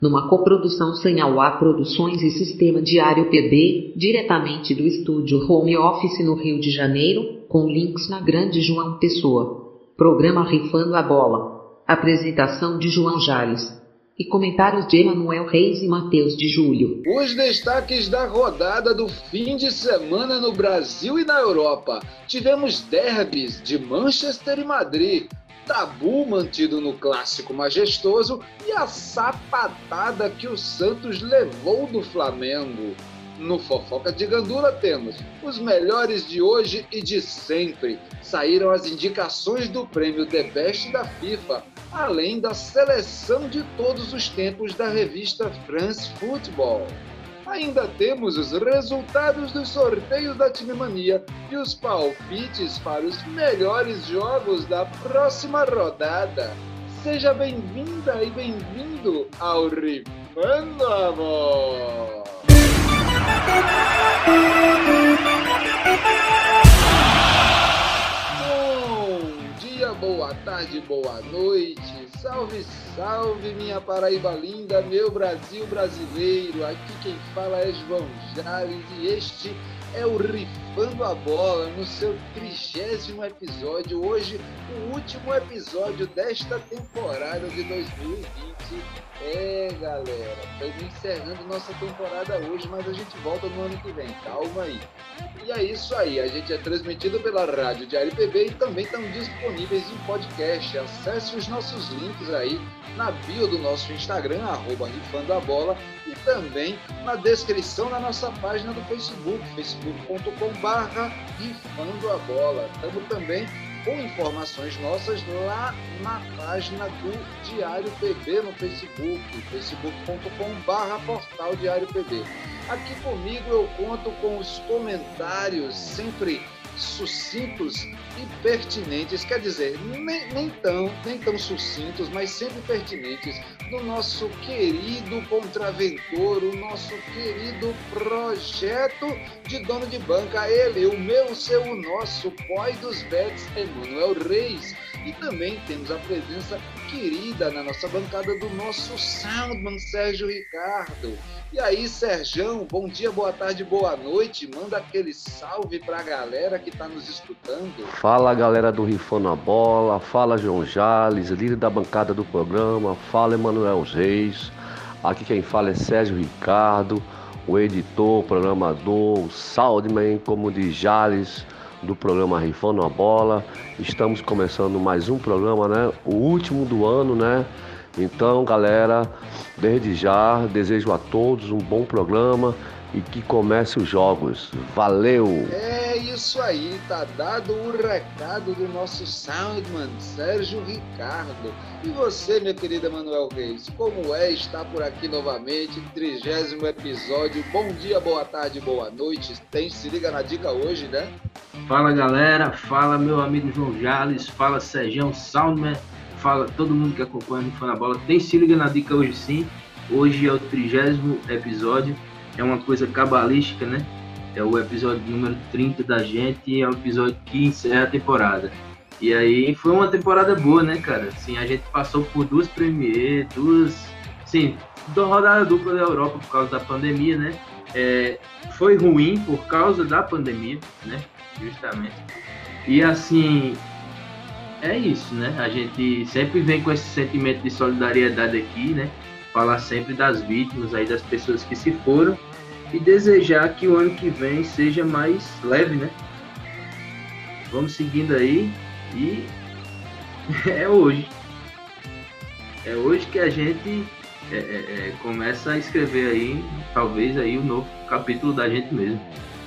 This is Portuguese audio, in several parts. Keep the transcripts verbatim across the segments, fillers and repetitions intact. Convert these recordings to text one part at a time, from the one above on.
numa coprodução Sanhauá Produções e Sistema Diário P B, diretamente do estúdio Home Office no Rio de Janeiro, com links na Grande João Pessoa. Programa Rifando a Bola. Apresentação de João Jales. E comentários de Emanuel Reis e Matheus de Júlio. Os destaques da rodada do fim de semana no Brasil e na Europa. Tivemos derbys de Manchester e Madrid, tabu mantido no clássico majestoso e a sapatada que o Santos levou do Flamengo. No Fofoca de Gandula temos os melhores de hoje e de sempre. Saíram as indicações do prêmio The Best da FIFA, além da seleção de todos os tempos da revista France Football. Ainda temos os resultados dos sorteios da Time Mania e os palpites para os melhores jogos da próxima rodada. Seja bem-vinda e bem-vindo ao Rifando a Bola! Bom dia, boa tarde, boa noite, salve, salve minha Paraíba linda, meu Brasil brasileiro, aqui quem fala é João Jales e este é o Rifando a Bola, no seu trigésimo episódio, hoje o último episódio desta temporada de dois mil e vinte. É, galera, estamos encerrando nossa temporada hoje, mas a gente volta no ano que vem, calma aí. E é isso aí, a gente é transmitido pela Rádio Diário P B e também estamos disponíveis em podcast. Acesse os nossos links aí na bio do nosso Instagram, arroba Rifando a Bola, e também na descrição da nossa página do Facebook, facebook ponto com barra Rifando a Bola. Estamos também com informações nossas lá na página do Diário P B no Facebook, facebook ponto com barra Portal Diário P B. Aqui comigo eu conto com os comentários sempre sucintos e pertinentes, quer dizer, nem, nem, tão, nem tão sucintos, mas sempre pertinentes, do nosso querido contraventor, o nosso querido projeto de dono de banca, ele, o meu, o seu, o nosso, boy dos bets, Emanuel Reis. E também temos a presença querida na nossa bancada do nosso Soundman, Sérgio Ricardo. E aí, Serjão, bom dia, boa tarde, boa noite. Manda aquele salve pra galera que tá nos escutando. Fala, galera do Rifando a Bola. Fala, João Jales, líder da bancada do programa. Fala, Emanuel Reis. Aqui quem fala é Sérgio Ricardo, o editor, o programador, o Soundman, como diz Jales, do programa Rifando a Bola. Estamos começando mais um programa, né? O último do ano, né? Então, galera, desde já desejo a todos um bom programa e que comece os jogos. Valeu! É isso aí, tá dado o recado do nosso Soundman, Sérgio Ricardo. E você, meu querido Emanuel Reis, como é estar por aqui novamente, trigésimo episódio. Bom dia, boa tarde, boa noite. Tem Se Liga na Dica hoje, né? Fala, galera. Fala, meu amigo João Jales. Fala, Sérgio Soundman. Fala todo mundo que acompanha o Rifando a Bola. Tem Se Liga na Dica hoje sim. Hoje é o trigésimo episódio. É uma coisa cabalística, né? É o episódio número trinta da gente e é um episódio que encerra a temporada. E aí foi uma temporada boa, né, cara? Assim, a gente passou por duas Premier, duas... Sim, duas rodadas dupla da Europa por causa da pandemia, né? É, foi ruim por causa da pandemia, né? Justamente. E assim... É isso, né? A gente sempre vem com esse sentimento de solidariedade aqui, né? Falar sempre das vítimas aí, das pessoas que se foram e desejar que o ano que vem seja mais leve, né? Vamos seguindo aí e é hoje. É hoje que a gente é, é, é, começa a escrever aí, talvez aí o novo capítulo da gente mesmo.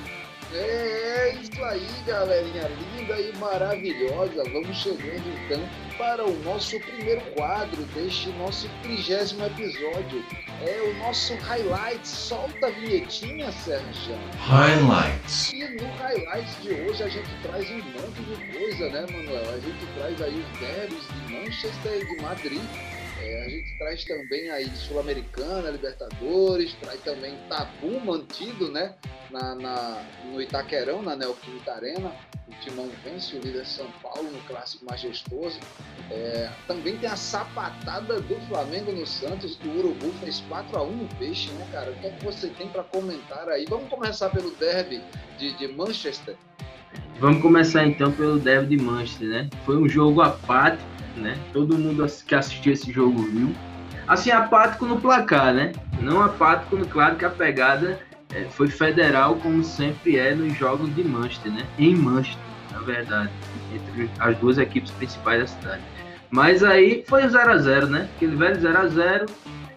É isso aí, galerinha linda e maravilhosa. Vamos chegando então para o nosso primeiro quadro deste nosso trigésimo episódio. É o nosso Highlights. Solta a vinhetinha, Sérgio. Highlights. E no Highlights de hoje a gente traz um monte de coisa, né, Manuel? A gente traz aí os derbys de Manchester e de Madrid. É, a gente traz também aí Sul-Americana, Libertadores, traz também tabu mantido, né? Na, na, no Itaquerão, na Neoquímica Arena. O Timão vence o líder São Paulo no clássico majestoso. É, também tem a sapatada do Flamengo no Santos, que o Urubu fez quatro a um no Peixe, né, cara? O que é que você tem para comentar aí? Vamos começar pelo derby de, de Manchester. Vamos começar então pelo derby de Manchester, né? Foi um jogo apático, né? Todo mundo que assistiu esse jogo viu. Assim, apático no placar, né? Não apático no, claro que a pegada é, foi federal, como sempre é nos jogos de Manchester, né? Em Manchester, na verdade, entre as duas equipes principais da cidade. Mas aí foi o zero a zero, né? Aquele velho zero a zero,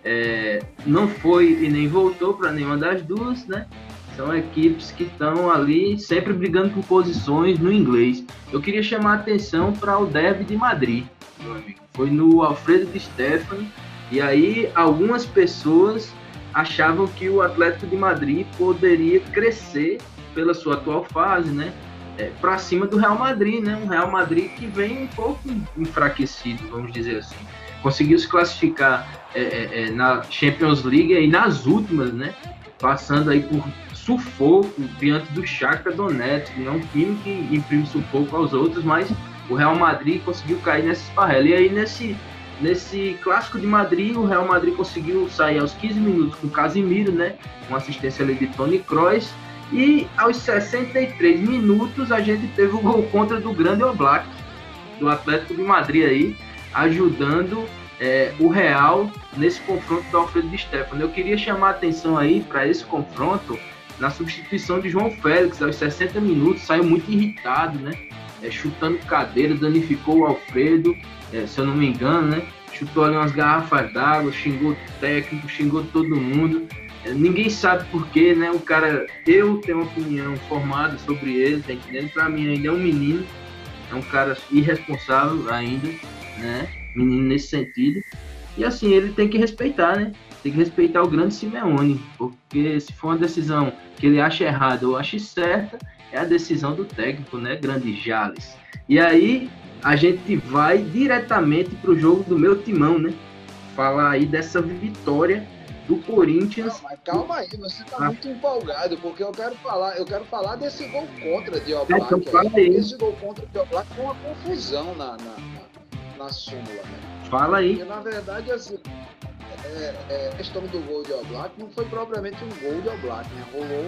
é, não foi e nem voltou para nenhuma das duas, né? São equipes que estão ali sempre brigando por posições no inglês. Eu queria chamar a atenção para o derby de Madrid, meu amigo. Foi no Alfredo Di Stéfano, e aí algumas pessoas achavam que o Atlético de Madrid poderia crescer pela sua atual fase, né? É, para cima do Real Madrid, né? Um Real Madrid que vem um pouco enfraquecido, vamos dizer assim. Conseguiu se classificar é, é, é, na Champions League e nas últimas, né? Passando aí por sufoco diante do Shakhtar Donetsk, é um time que imprime sufoco aos outros, mas o Real Madrid conseguiu cair nessa esparrela. E aí nesse, nesse clássico de Madrid, o Real Madrid conseguiu sair aos quinze minutos com o Casemiro, né? Uma assistência ali de Toni Kroos. E aos sessenta e três minutos a gente teve o gol contra do grande Oblak, do Atlético de Madrid aí, ajudando é, o Real nesse confronto do Alfredo Di Stéfano. Eu queria chamar a atenção aí para esse confronto na substituição de João Félix, aos sessenta minutos, saiu muito irritado, né? É, chutando cadeira, danificou o Alfredo, é, se eu não me engano, né? Chutou ali umas garrafas d'água, xingou o técnico, xingou todo mundo. Ninguém sabe porquê, né? O cara, eu tenho uma opinião formada sobre ele, tá entendendo? Pra mim ainda é um menino, é um cara irresponsável ainda, né? Menino nesse sentido. E assim, ele tem que respeitar, né? Tem que respeitar o grande Simeone, porque se for uma decisão que ele acha errada ou acha certa, é a decisão do técnico, né? Grande Jales. E aí, a gente vai diretamente pro jogo do meu timão, né? Falar aí dessa vitória do Corinthians. Não, mas calma aí, você tá ah. muito empolgado, porque eu quero falar, eu quero falar desse gol contra de Oblak. É, então aí. Esse gol contra de Oblak foi uma confusão na, na, na, na súmula, né? Fala aí. Porque, na verdade, assim, é, é, a questão do gol de Oblak não foi propriamente um gol de Oblak, né? Rolou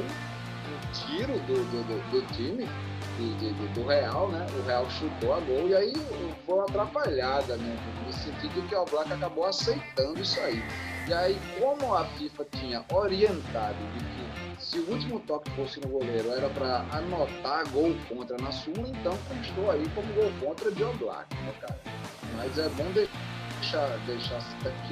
um tiro do, do, do, do time, de, de, do Real, né? O Real chutou a gol e aí foi uma atrapalhada, né? No sentido que o Oblak acabou aceitando isso aí. E aí, como a FIFA tinha orientado de que se o último toque fosse no goleiro era para anotar gol contra na súmula, então constou aí como gol contra de Oblak, né, cara? Mas é bom deixar, deixar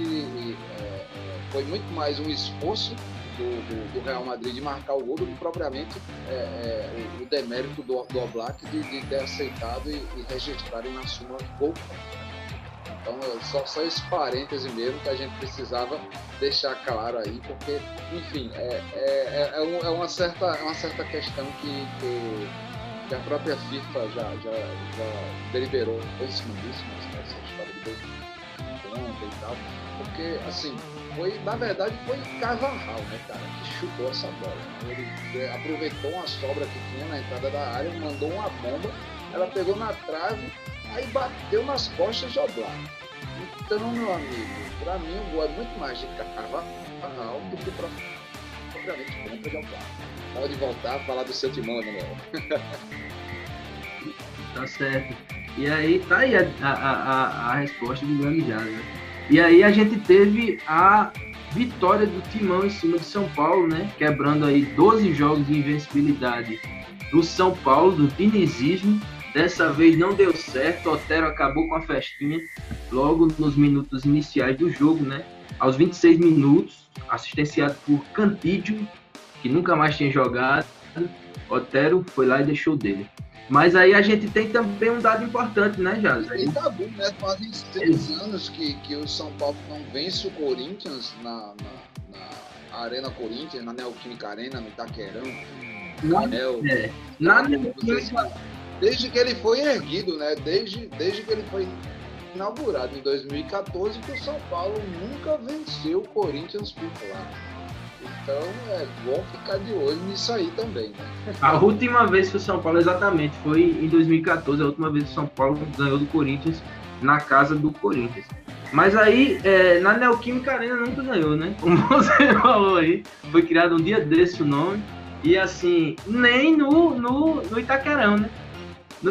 que é, foi muito mais um esforço do, do, do Real Madrid de marcar o gol do que propriamente é, é, o, o demérito do, do Oblak de, de ter aceitado e, e registrado na súmula gol contra. Então, só, só esse parêntese mesmo que a gente precisava deixar claro aí, porque, enfim, é, é, é, um, é uma, certa, uma certa questão que, que, que a própria FIFA já, já, já deliberou em cima disso, né, essa história de gol contra e tal, porque, assim, foi, na verdade, foi Carvajal, né, cara, que chutou essa bola. Né? Ele aproveitou uma sobra que tinha na entrada da área, mandou uma bomba, ela pegou na trave, aí bateu nas costas de Oblak. Então, meu amigo, pra mim o gol é muito mais de Carvajal do que propriamente contra de Oblak. Pode voltar a falar do seu timão, Manuel. Tá certo. E aí, tá aí a, a, a, a resposta do grande Jales, né? E aí a gente teve a vitória do Timão em cima de São Paulo, né? Quebrando aí doze jogos de invencibilidade do São Paulo, do dinizismo. Dessa vez não deu certo, Otero acabou com a festinha logo nos minutos iniciais do jogo, né? Aos vinte e seis minutos, assistenciado por Cantídio, que nunca mais tinha jogado, Otero foi lá e deixou dele. Mas aí a gente tem também um dado importante, né, Jales? E tá bom, né? Fazem seis anos que, que o São Paulo não vence o Corinthians na, na, na Arena Corinthians, na Neoquímica Arena, no Itaquerão. Não, Anel, é. Na Desde que ele foi erguido, né? Desde, desde que ele foi inaugurado em dois mil e quatorze, que o São Paulo nunca venceu o Corinthians por lá. Então é bom ficar de olho nisso aí também, né? A última vez que o São Paulo, exatamente, foi em dois mil e quatorze, a última vez que o São Paulo ganhou do Corinthians na casa do Corinthians. Mas aí, é, na Neoquímica Arena nunca ganhou, né? Como você falou aí, foi criado um dia desse o nome, e assim, nem no, no, no Itaquerão, né? Não,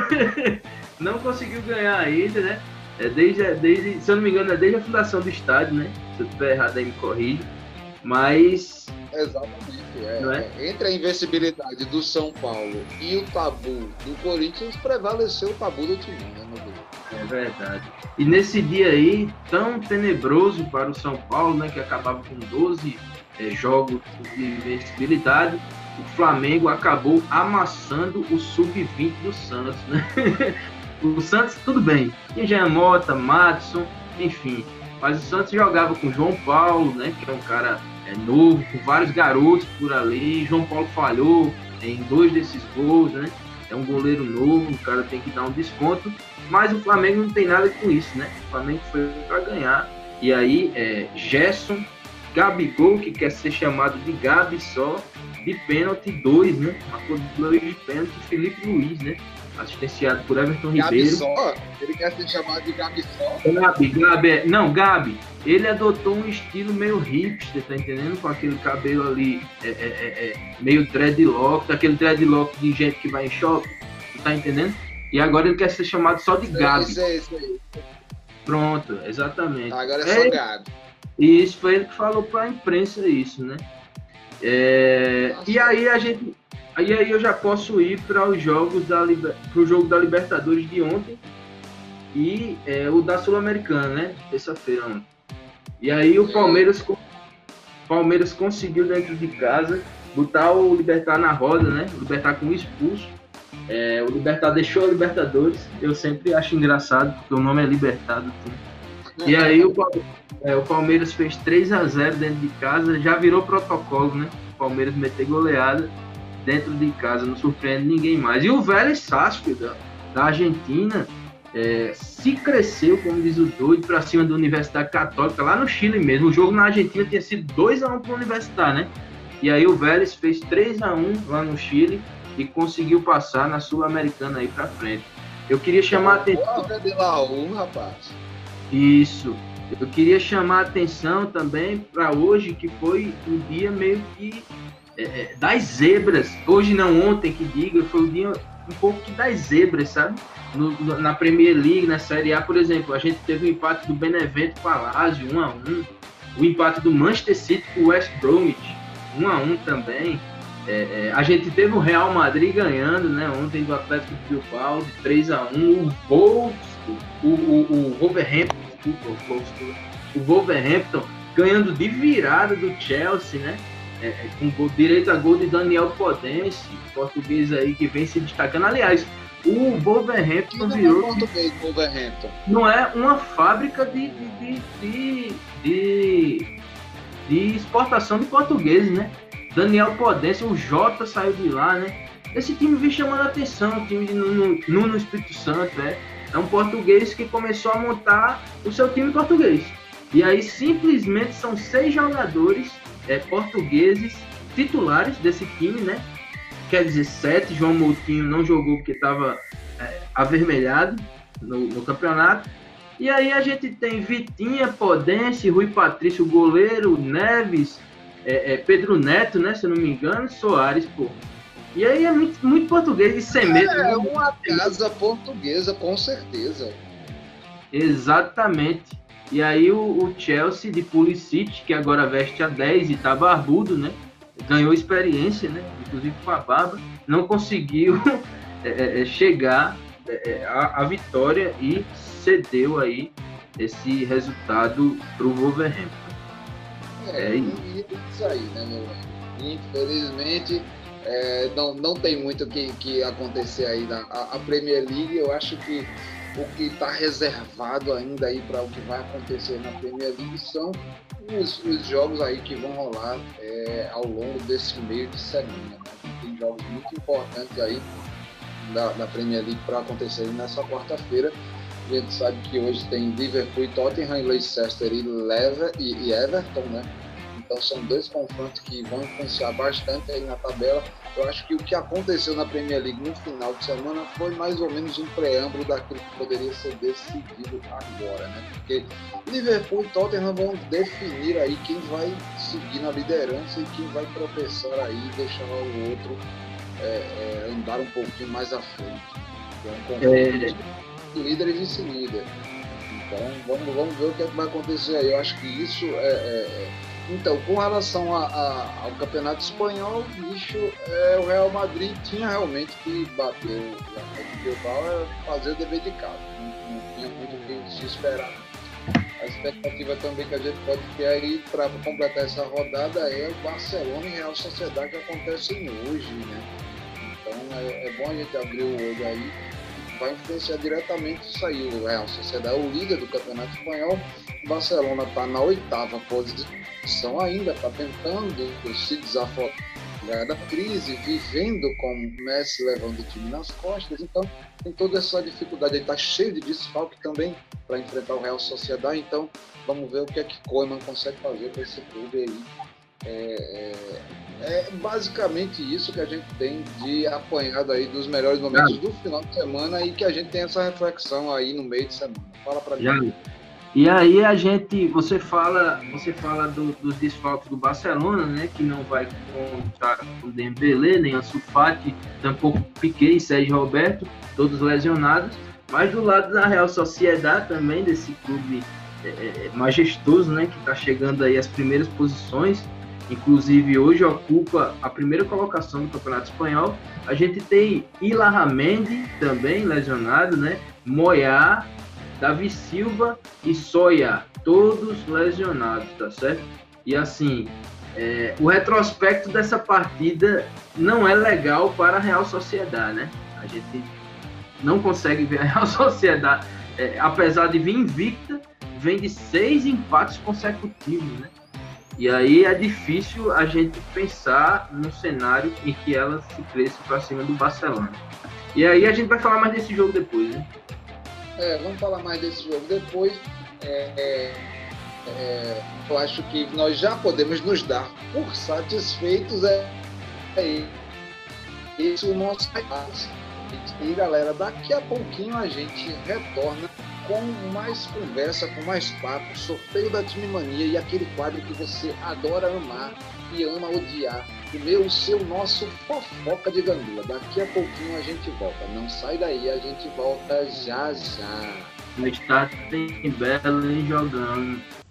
não conseguiu ganhar ainda, né? É desde, desde, se eu não me engano, é desde a fundação do estádio, né? Se eu estiver errado aí, me corrija. Mas... Exatamente. É, não é? Entre a invencibilidade do São Paulo e o tabu do Corinthians, prevaleceu o tabu do Timão, né, meu Deus? É verdade. E nesse dia aí, tão tenebroso para o São Paulo, né, que acabava com doze é, jogos de invencibilidade, o Flamengo acabou amassando o sub vinte do Santos, né? O Santos, tudo bem, tinha Jean Mota, Madison, enfim, mas o Santos jogava com João Paulo, né, que é um cara é, novo, com vários garotos por ali. João Paulo falhou em dois desses gols, né? É um goleiro novo, o cara tem que dar um desconto, mas o Flamengo não tem nada com isso, né? O Flamengo foi para ganhar, e aí é, Gerson, Gabigol, que quer ser chamado de Gabi só, de pênalti, dois, né? Marcou dois de pênalti, Felipe Luiz, né? Assistenciado por Everton Gabi Ribeiro. Só? Ele quer ser chamado de Gabi Só? Gabi, Gabi, não, Gabi, ele adotou um estilo meio hipster, tá entendendo? Com aquele cabelo ali, é, é, é, é, meio dreadlock, aquele dreadlock de gente que vai em shopping, tá entendendo? E agora ele quer ser chamado só de Gabi. Isso aí, isso aí. Pronto, exatamente. Agora é só é, Gabi. E isso foi ele que falou pra imprensa isso, né? É, e aí a gente... Aí, aí eu já posso ir para os jogos da para o jogo da Libertadores de ontem e é, o da Sul-Americana, né? Terça-feira ontem. E aí o Palmeiras, Palmeiras conseguiu dentro de casa botar o Libertad na roda, né? O Libertad com um expulso. É, o Libertad deixou a Libertadores. Eu sempre acho engraçado porque o nome é Libertad. Assim. E aí o, é, o Palmeiras fez três a zero dentro de casa, já virou protocolo, né? O Palmeiras meter goleada dentro de casa, não surpreende ninguém mais. E o Vélez Sarsfield, da, da Argentina, é, se cresceu, como diz o doido, para cima da Universidade Católica, lá no Chile mesmo. O jogo na Argentina tinha sido dois a um para a Universidade, né? E aí o Vélez fez três a um lá no Chile e conseguiu passar na Sul-Americana aí para frente. Eu queria chamar a atenção... de Laú, rapaz. Isso. Eu queria chamar a atenção também para hoje, que foi um dia meio que É, das zebras, hoje não, ontem que diga, foi o dia um pouco que das zebras, sabe? No, no, na Premier League, na Série A, por exemplo, a gente teve o empate do Benevento com a Lazio, um a um, o empate do Manchester City com o West Bromwich, um a um também. É, é, a gente teve o Real Madrid ganhando, né, ontem do Atlético de Bilbao, de três a um, o Wolves, o, o, o Wolverhampton, desculpa, o Wolverhampton ganhando de virada do Chelsea, né? É, com gol, direito a gol de Daniel Podence, português aí que vem se destacando. Aliás, o Wolverhampton virou... Português, Wolverhampton. Não é uma fábrica de, de, de, de, de exportação de portugueses, né? Daniel Podence, o Jota saiu de lá, né? Esse time vem chamando a atenção, o time de Nuno, Nuno Espírito Santo, é, é um português que começou a montar o seu time português. E aí simplesmente são seis jogadores É, portugueses titulares desse time, né? Quer dizer, sete. João Moutinho não jogou porque estava é, avermelhado no, no campeonato. E aí a gente tem Vitinha, Podence, Rui Patrício, goleiro, Neves, é, é, Pedro Neto, né? Se eu não me engano, Soares, pô. E aí é muito, muito português e sem medo. É uma casa portuguesa, com certeza. Exatamente. E aí o, o Chelsea de Pulisic, que agora veste a dez e tá barbudo, né? Ganhou experiência, né? Inclusive com a barba. Não conseguiu é, é, chegar é, à, à vitória e cedeu aí esse resultado pro Wolverhampton. É, é isso aí, né, meu amigo? Infelizmente, é, não, não tem muito o que, que acontecer aí na a, a Premier League. Eu acho que o que está reservado ainda aí para o que vai acontecer na Premier League são os, os jogos aí que vão rolar é, ao longo desse meio de semana, né? Tem jogos muito importantes aí da, da Premier League para acontecer nessa quarta-feira. A gente sabe que hoje tem Liverpool e Tottenham, e Leicester e, Lever, e, e Everton, né? Então são dois confrontos que vão influenciar bastante aí na tabela. Eu acho que o que aconteceu na Premier League no final de semana foi mais ou menos um preâmbulo daquilo que poderia ser decidido agora, né? Porque Liverpool e Tottenham vão definir aí quem vai seguir na liderança e quem vai tropeçar aí e deixar o outro é, é, andar um pouquinho mais à frente. Então, um confronto de líder e vice-líder. Então vamos, vamos ver o que, é que vai acontecer aí. Eu acho que isso é... é, é Então, com relação a, a, ao Campeonato Espanhol, bicho, é, o Real Madrid tinha realmente que bater o Atlético Bilbao, fazer o dever de casa. Não, não tinha muito o que se esperar. A expectativa também que a gente pode ter aí para completar essa rodada é o Barcelona e Real Sociedade, que acontecem hoje, né? Então, é, é bom a gente abrir o olho aí. Vai influenciar diretamente isso aí. O Real Sociedade é o líder do Campeonato Espanhol. O Barcelona está na oitava posição ainda, está tentando se desafogar da crise, vivendo com o Messi levando o time nas costas. Então, tem toda essa dificuldade. Ele está cheio de desfalque também para enfrentar o Real Sociedade. Então, vamos ver o que é que Koeman consegue fazer para esse clube aí. É, é, é basicamente isso que a gente tem de apanhado aí dos melhores momentos do final de semana e que a gente tem essa reflexão aí no meio de semana. Fala pra mim. E aí a gente, você fala, você fala do, dos desfalques do Barcelona, né, que não vai contar com o Dembélé, nem Ansu Fati, tampouco Piqué e Sérgio Roberto, todos lesionados, mas do lado da Real Sociedade também, desse clube é, majestoso, né, que está chegando aí às primeiras posições, inclusive hoje ocupa a primeira colocação do Campeonato Espanhol. A gente tem Ilharramendi também lesionado, né, Moyá, Davi Silva e Soya, todos lesionados, tá certo? E assim, é, o retrospecto dessa partida não é legal para a Real Sociedade, né? A gente não consegue ver a Real Sociedade, é, apesar de vir invicta, vem de seis empates consecutivos, né? E aí é difícil a gente pensar num cenário em que ela se cresça para cima do Barcelona. E aí a gente vai falar mais desse jogo depois, né? É, vamos falar mais desse jogo depois. É, é, é, eu acho que nós já podemos nos dar por satisfeitos. É, é esse o nosso país. E galera, daqui a pouquinho a gente retorna com mais conversa, com mais papo, sorteio da Time Mania e aquele quadro que você adora amar e ama odiar. O meu, o seu, nosso fofoca de gandula. Daqui a pouquinho a gente volta. Não sai daí, a gente volta já já. Mas tá tem Belém jogando.